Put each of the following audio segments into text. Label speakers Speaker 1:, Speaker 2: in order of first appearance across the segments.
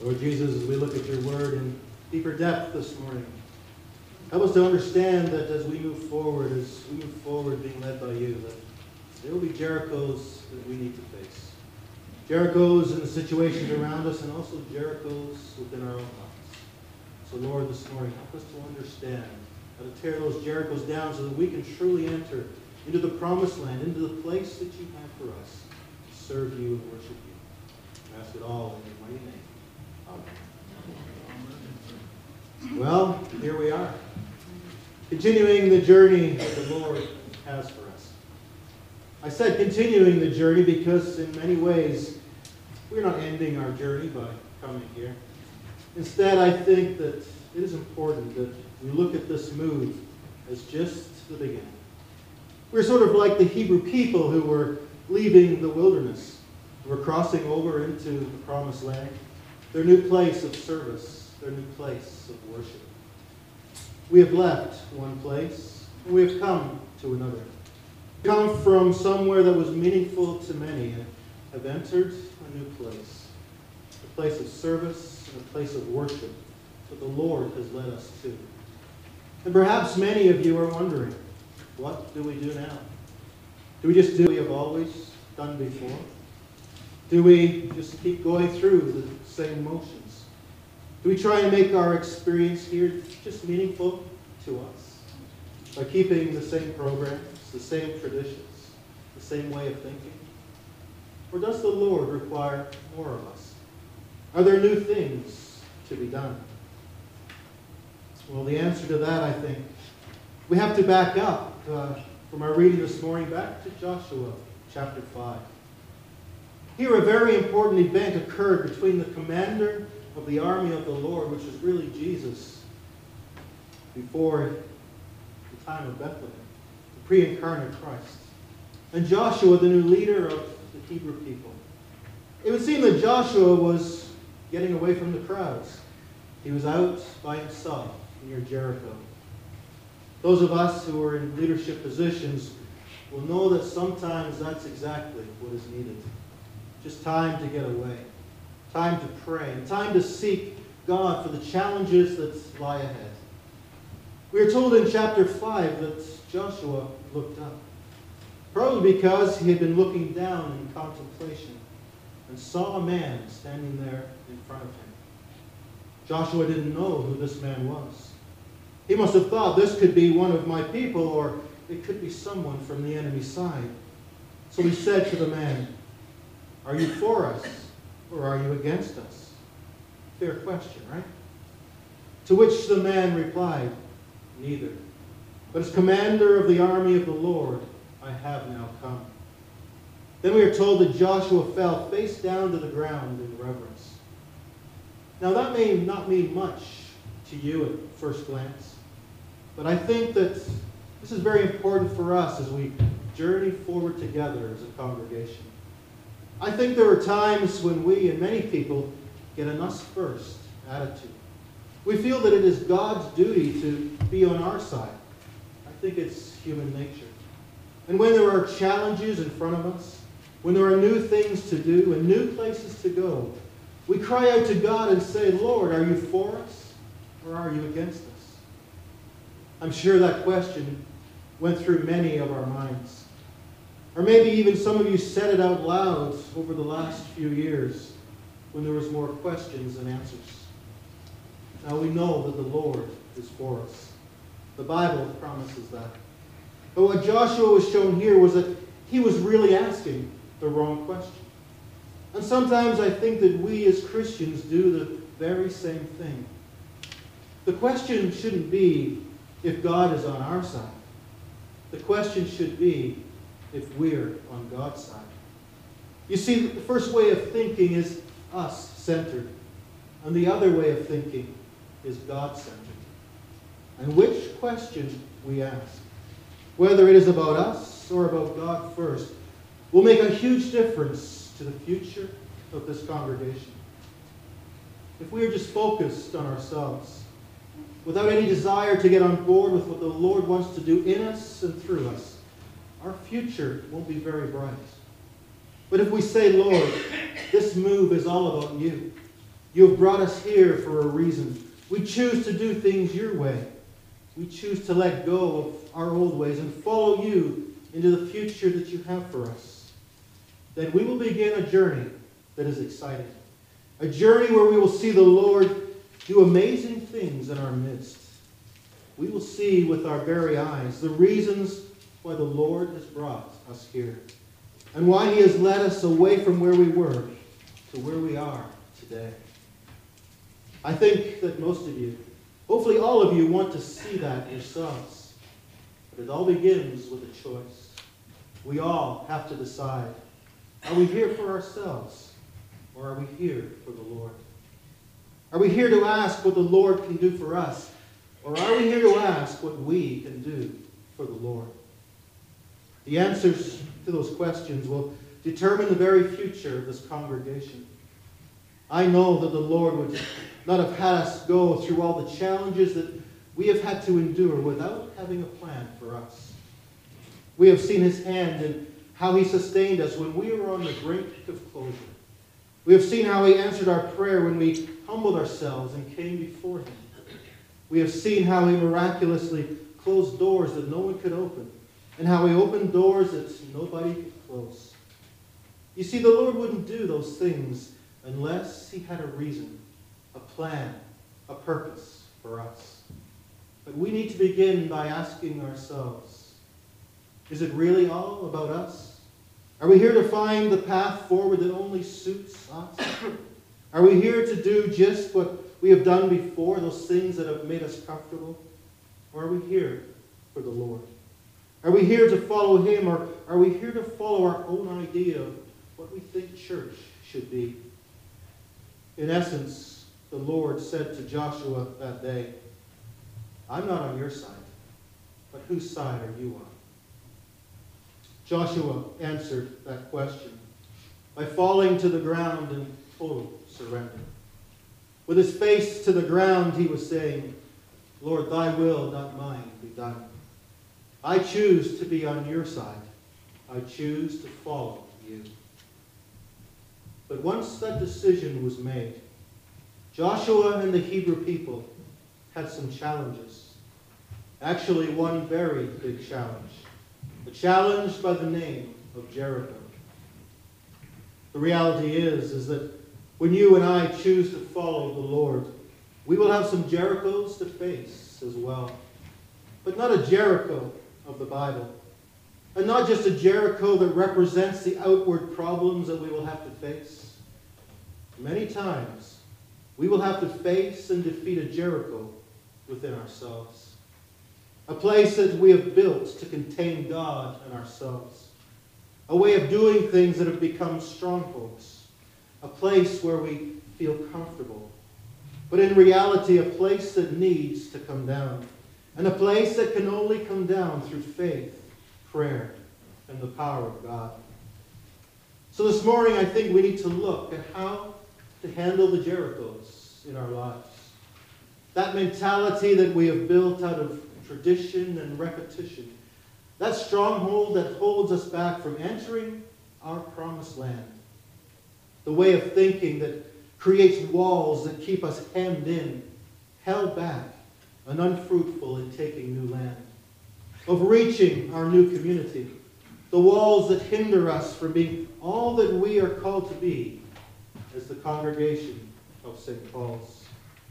Speaker 1: Lord Jesus, as we look at your word in deeper depth this morning, help us to understand that as we move forward being led by you, that there will be Jerichos that we need to face. Jerichos in the situations around us and also Jerichos within our own hearts. So Lord, this morning, help us to understand how to tear those Jerichos down so that we can truly enter into the promised land, into the place that you have for us to serve you and worship you. I ask it all in your mighty name. Amen. Well, here we are, continuing the journey that the Lord has for us. I said continuing the journey because in many ways we're not ending our journey by coming here. Instead, I think that it is important that we look at this move as just the beginning. We're sort of like the Hebrew people who were leaving the wilderness, who were crossing over into the promised land, their new place of service, their new place of worship. We have left one place, and we have come to another. We come from somewhere that was meaningful to many and have entered a new place, a place of service and a place of worship that the Lord has led us to. And perhaps many of you are wondering, what do we do now? Do we just do what we have always done before? Do we just keep going through the same motions? Do we try and make our experience here just meaningful to us by keeping the same programs, the same traditions, the same way of thinking? Or does the Lord require more of us? Are there new things to be done? Well, the answer to that, I think, we have to back up from our reading this morning back to Joshua chapter 5. Here, a very important event occurred between the commander of the army of the Lord, which was really Jesus, before the time of Bethlehem, the pre-incarnate Christ, and Joshua, the new leader of the Hebrew people. It would seem that Joshua was getting away from the crowds. He was out by himself near Jericho. Those of us who are in leadership positions will know that sometimes that's exactly what is needed. Just time to get away, time to pray, and time to seek God for the challenges that lie ahead. We are told in chapter 5 that Joshua looked up, probably because he had been looking down in contemplation and saw a man standing there in front of him. Joshua didn't know who this man was. He must have thought this could be one of my people, or it could be someone from the enemy side. So he said to the man, "Are you for us, or are you against us?" Fair question, right? To which the man replied, "Neither. But as commander of the army of the Lord, I have now come." Then we are told that Joshua fell face down to the ground in reverence. Now that may not mean much to you at first glance, but I think that this is very important for us as we journey forward together as a congregation. I think there are times when we and many people get an us first attitude. We feel that it is God's duty to be on our side. I think it's human nature. And when there are challenges in front of us, when there are new things to do and new places to go, we cry out to God and say, "Lord, are you for us or are you against us?" I'm sure that question went through many of our minds. Or maybe even some of you said it out loud over the last few years when there was more questions than answers. Now we know that the Lord is for us. The Bible promises that. But what Joshua was shown here was that he was really asking the wrong question. And sometimes I think that we as Christians do the very same thing. The question shouldn't be if God is on our side. The question should be if we're on God's side. You see, the first way of thinking is us-centered, and the other way of thinking is God-centered. And which question we ask, whether it is about us or about God first, will make a huge difference to the future of this congregation. If we are just focused on ourselves, without any desire to get on board with what the Lord wants to do in us and through us, our future won't be very bright. But if we say, "Lord, this move is all about you. You have brought us here for a reason. We choose to do things your way. We choose to let go of our old ways and follow you into the future that you have for us. Then we will begin a journey that is exciting. A journey where we will see the Lord do amazing things in our midst. We will see with our very eyes the reasons why the Lord has brought us here and why he has led us away from where we were to where we are today. I think that most of you, hopefully all of you, want to see that yourselves. But it all begins with a choice. We all have to decide, are we here for ourselves or are we here for the Lord? Are we here to ask what the Lord can do for us, or are we here to ask what we can do for the Lord? The answers to those questions will determine the very future of this congregation. I know that the Lord would not have had us go through all the challenges that we have had to endure without having a plan for us. We have seen his hand in how he sustained us when we were on the brink of closure. We have seen how he answered our prayer when we humbled ourselves and came before him. We have seen how he miraculously closed doors that no one could open, and how he opened doors that nobody could close. You see, the Lord wouldn't do those things unless he had a reason, a plan, a purpose for us. But we need to begin by asking ourselves, is it really all about us? Are we here to find the path forward that only suits us? Are we here to do just what we have done before, those things that have made us comfortable? Or are we here for the Lord? Are we here to follow him, or are we here to follow our own idea of what we think church should be? In essence, the Lord said to Joshua that day, I'm not on your side, but whose side are you on? Joshua answered that question by falling to the ground in total surrender. With his face to the ground, he was saying, Lord, thy will, not mine, be done. I choose to be on your side. I choose to follow you. But once that decision was made, Joshua and the Hebrew people had some challenges. Actually, one very big challenge. A challenge by the name of Jericho. The reality is that when you and I choose to follow the Lord, we will have some Jerichos to face as well. But not a Jericho of the Bible. And not just a Jericho that represents the outward problems that we will have to face. Many times, we will have to face and defeat a Jericho within ourselves. A place that we have built to contain God and ourselves. A way of doing things that have become strongholds. A place where we feel comfortable. But in reality, a place that needs to come down. And a place that can only come down through faith, prayer, and the power of God. So this morning, I think we need to look at how to handle the Jerichos in our lives. That mentality that we have built out of tradition and repetition. That stronghold that holds us back from entering our promised land. The way of thinking that creates walls that keep us hemmed in, held back, and unfruitful in taking new land. Of reaching our new community. The walls that hinder us from being all that we are called to be as the congregation of St. Paul's.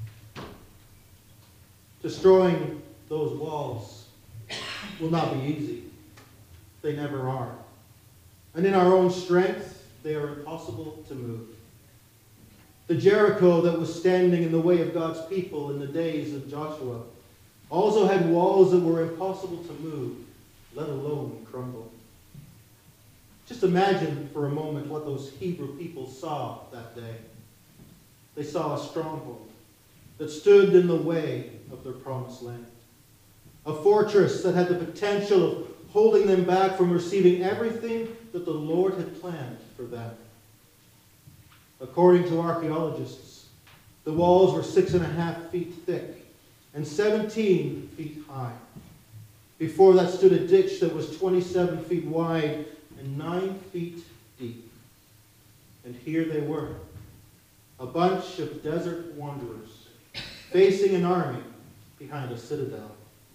Speaker 1: Destroying those walls will not be easy. They never are. And in our own strength, they are impossible to move. The Jericho that was standing in the way of God's people in the days of Joshua also had walls that were impossible to move, let alone crumble. Just imagine for a moment what those Hebrew people saw that day. They saw a stronghold that stood in the way of their promised land. A fortress that had the potential of holding them back from receiving everything that the Lord had planned for them. According to archaeologists, the walls were 6.5 feet thick and 17 feet high. Before that stood a ditch that was 27 feet wide and 9 feet deep. And here they were, a bunch of desert wanderers facing an army behind a citadel.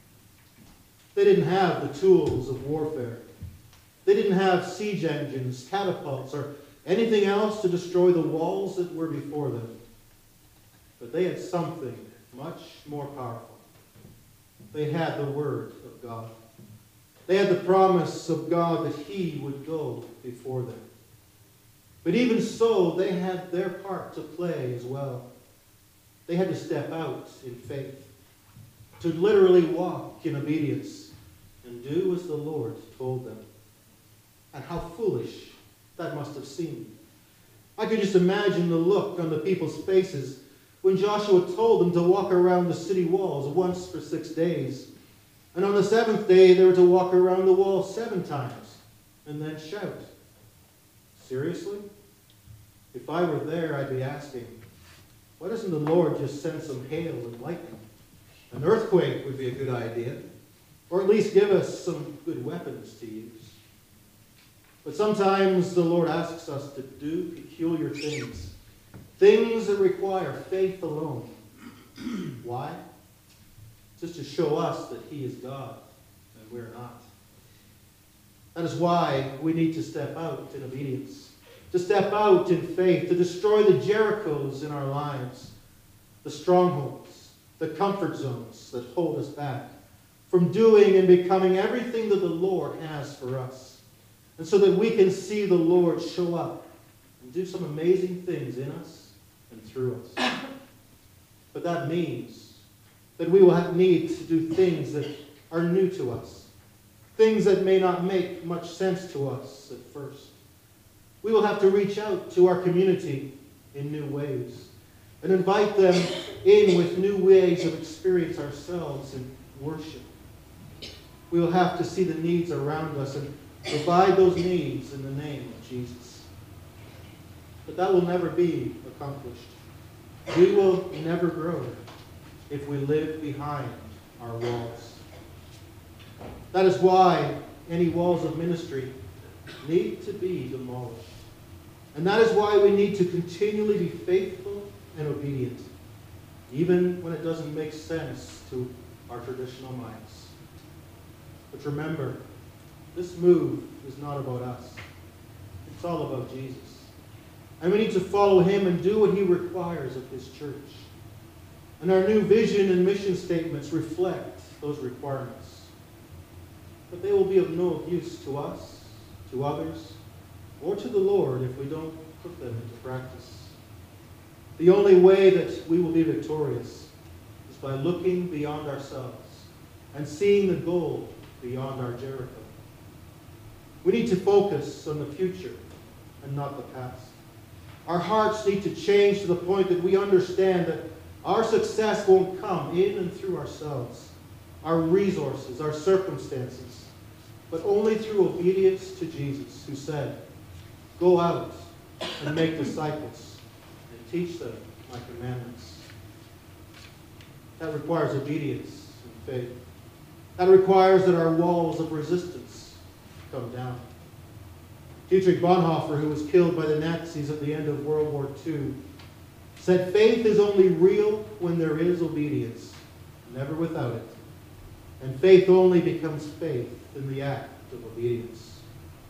Speaker 1: They didn't have the tools of warfare. They didn't have siege engines, catapults, or anything else to destroy the walls that were before them. But they had something much more powerful. They had the Word of God. They had the promise of God that He would go before them. But even so, they had their part to play as well. They had to step out in faith, to literally walk in obedience and do as the Lord told them. And how foolish that must have seemed. I could just imagine the look on the people's faces when Joshua told them to walk around the city walls once for 6 days. And on the 7th day, they were to walk around the wall 7 times and then shout. Seriously? If I were there, I'd be asking, why doesn't the Lord just send some hail and lightning? An earthquake would be a good idea. Or at least give us some good weapons to use. But sometimes the Lord asks us to do peculiar things. Things that require faith alone. Why? Just to show us that He is God and we're not. That is why we need to step out in obedience. To step out in faith. To destroy the Jerichos in our lives. The strongholds. The comfort zones that hold us back from doing and becoming everything that the Lord has for us. And so that we can see the Lord show up and do some amazing things in us and through us. But that means that we will need to do things that are new to us. Things that may not make much sense to us at first. We will have to reach out to our community in new ways and invite them in with new ways of experience ourselves in worship. We will have to see the needs around us and provide those needs in the name of Jesus. But that will never be accomplished. We will never grow if we live behind our walls. That is why any walls of ministry need to be demolished. And that is why we need to continually be faithful and obedient, even when it doesn't make sense to our traditional minds. But remember, this move is not about us. It's all about Jesus. And we need to follow Him and do what He requires of His church. And our new vision and mission statements reflect those requirements. But they will be of no use to us, to others, or to the Lord if we don't put them into practice. The only way that we will be victorious is by looking beyond ourselves and seeing the goal beyond our Jericho. We need to focus on the future and not the past. Our hearts need to change to the point that we understand that our success won't come in and through ourselves, our resources, our circumstances, but only through obedience to Jesus, who said, "Go out and make disciples and teach them my commandments." That requires obedience and faith. That requires that our walls of resistance come down. Dietrich Bonhoeffer, who was killed by the Nazis at the end of World War II, said, "Faith is only real when there is obedience, never without it. And faith only becomes faith in the act of obedience."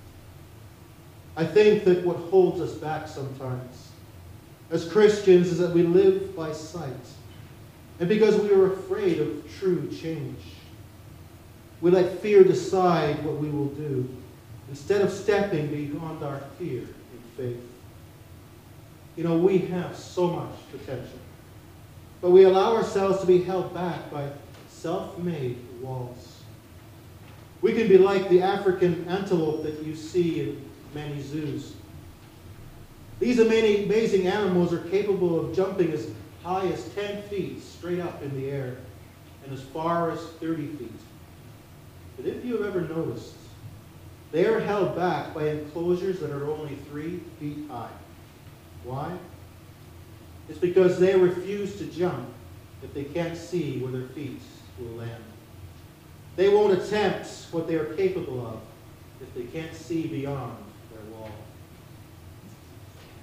Speaker 1: I think that what holds us back sometimes as Christians is that we live by sight. And because we are afraid of true change, we let fear decide what we will do instead of stepping beyond our fear in faith. You know, we have so much potential, but we allow ourselves to be held back by self-made walls. We can be like the African antelope that you see in many zoos. These amazing animals are capable of jumping as high as 10 feet straight up in the air and as far as 30 feet. But if you have ever noticed, they are held back by enclosures that are only 3 feet high. Why? It's because they refuse to jump if they can't see where their feet will land. They won't attempt what they are capable of if they can't see beyond their wall.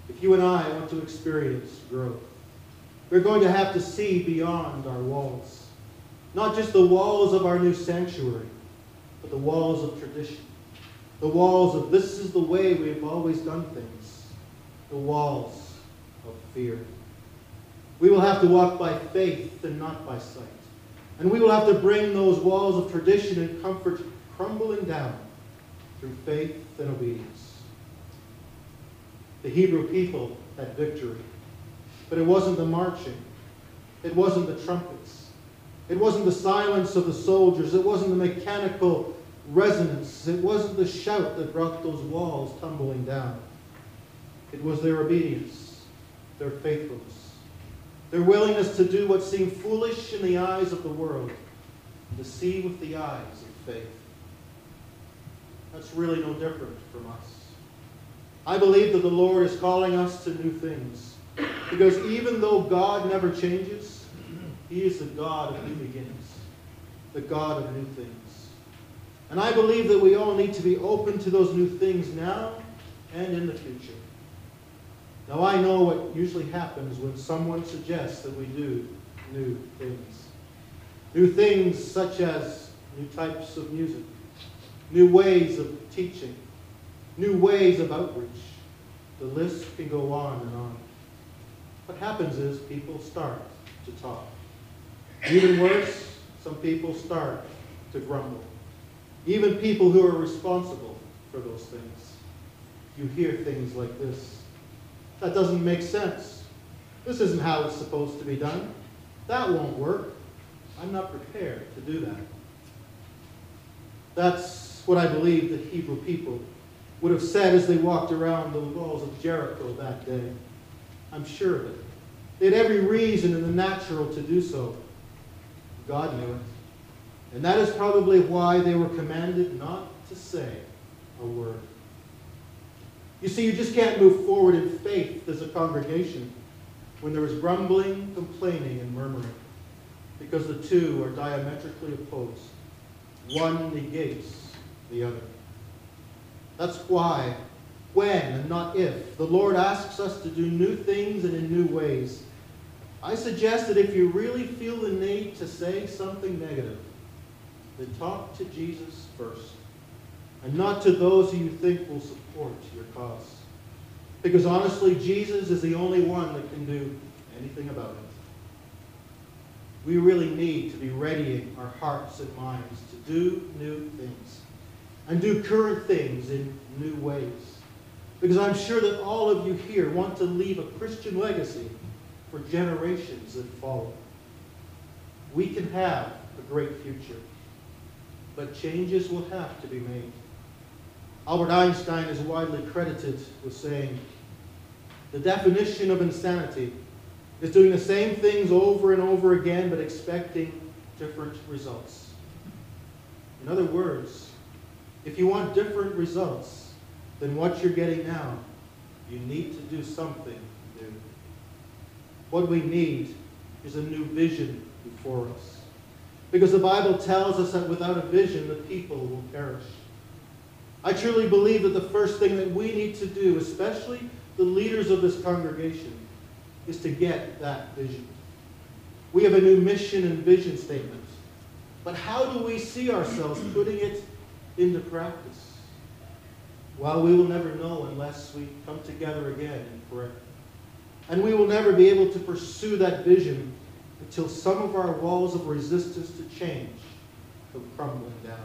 Speaker 1: if you and I want to experience growth, we're going to have to see beyond our walls. Not just the walls of our new sanctuary, but the walls of tradition. The walls of this is the way we have always done things. The walls of fear. We will have to walk by faith and not by sight. And we will have to bring those walls of tradition and comfort crumbling down through faith and obedience. The Hebrew people had victory, but it wasn't the marching. It wasn't the trumpets. It wasn't the silence of the soldiers. It wasn't the mechanical resonance. It wasn't the shout that brought those walls tumbling down. It was their obedience, their faithfulness, their willingness to do what seemed foolish in the eyes of the world, and to see with the eyes of faith. That's really no different from us. I believe that the Lord is calling us to new things, because even though God never changes, He is the God of new beginnings, the God of new things. And I believe that we all need to be open to those new things now and in the future. Now, I know what usually happens when someone suggests that we do new things. New things such as new types of music, new ways of teaching, new ways of outreach. The list can go on and on. What happens is people start to talk. Even worse, some people start to grumble. Even people who are responsible for those things. You hear things like this. That doesn't make sense. This isn't how it's supposed to be done. That won't work. I'm not prepared to do that. That's what I believe the Hebrew people would have said as they walked around the walls of Jericho that day. I'm sure of it. They had every reason in the natural to do so. God knew it. And that is probably why they were commanded not to say a word. You see, you just can't move forward in faith as a congregation when there is grumbling, complaining, and murmuring, because the two are diametrically opposed. One negates the other. That's why, when and not if, the Lord asks us to do new things and in new ways, I suggest that if you really feel the need to say something negative, then talk to Jesus first, and not to those who you think will support your cause. Because honestly, Jesus is the only one that can do anything about it. We really need to be readying our hearts and minds to do new things, and do current things in new ways. Because I'm sure that all of you here want to leave a Christian legacy for generations that follow. We can have a great future, but changes will have to be made. Albert Einstein is widely credited with saying, the definition of insanity is doing the same things over and over again but expecting different results. In other words, if you want different results than what you're getting now, you need to do something new. What we need is a new vision before us. Because the Bible tells us that without a vision, the people will perish. I truly believe that the first thing that we need to do, especially the leaders of this congregation, is to get that vision. We have a new mission and vision statement. But how do we see ourselves putting it into practice? Well, we will never know unless we come together again in prayer. And we will never be able to pursue that vision until some of our walls of resistance to change come crumbling down.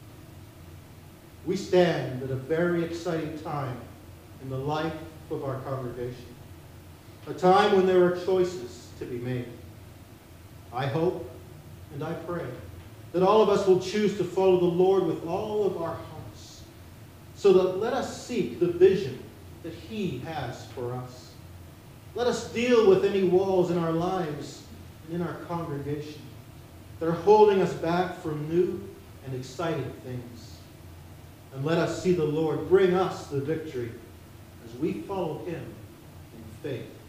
Speaker 1: We stand at a very exciting time in the life of our congregation, a time when there are choices to be made. I hope and I pray that all of us will choose to follow the Lord with all of our hearts, so that let us seek the vision that He has for us. Let us deal with any walls in our lives and in our congregation that are holding us back from new and exciting things. And let us see the Lord bring us the victory as we follow Him in faith.